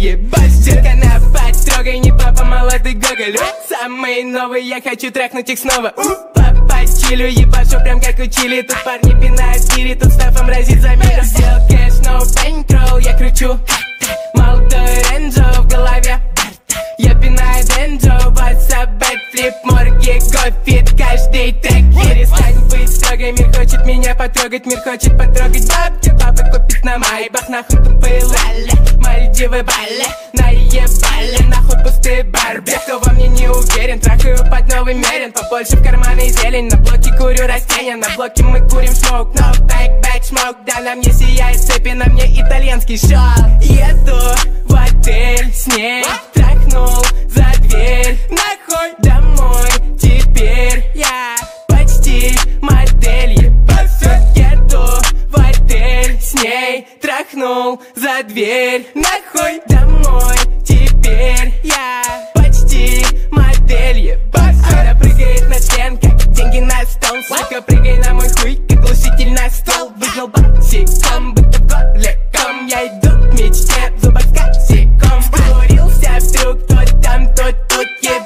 ебать. Детка на потрогай, не папа, молодой Гоголь. Самый новый, я хочу трахнуть их снова. Папа чилю, ебашу прям как учили. Тут парни пинают гири, тут стафом разит за мир. Сделал кэш, no bankroll, я кручу молодой ренджо в голове. Я пинаю денджо, ватсап, бэкфлип, морги, гофит, каждый трек. Перестань быть строгой, мир хочет меня потрогать, мир хочет потрогать бабки. Папа купит на майбах, нахуй тупые лали, Мальдивы, Бали, наебали, нахуй пустые барби. Кто во мне не уверен, трахаю под новый мерен. Побольше в карманы зелень, на блоке курю растения. На блоке мы курим смоук, no take back smoke. Да, на мне сияет цепи, на мне итальянский шал. Еду в отель с ней, трахнул за дверь, нахуй домой. Теперь я почти модель, ебать. Еду в отель с ней, трахнул за дверь, нахуй домой. Теперь я почти модель, ебать. Она прыгает на член, как деньги на стол. Сука, прыгай на мой хуй, как глушитель на стол. Выгнал боксиком, будто в горле ком. Я иду к мечте, в зубах с капсиком. Вкурился вдруг, то там, то тут, ебать.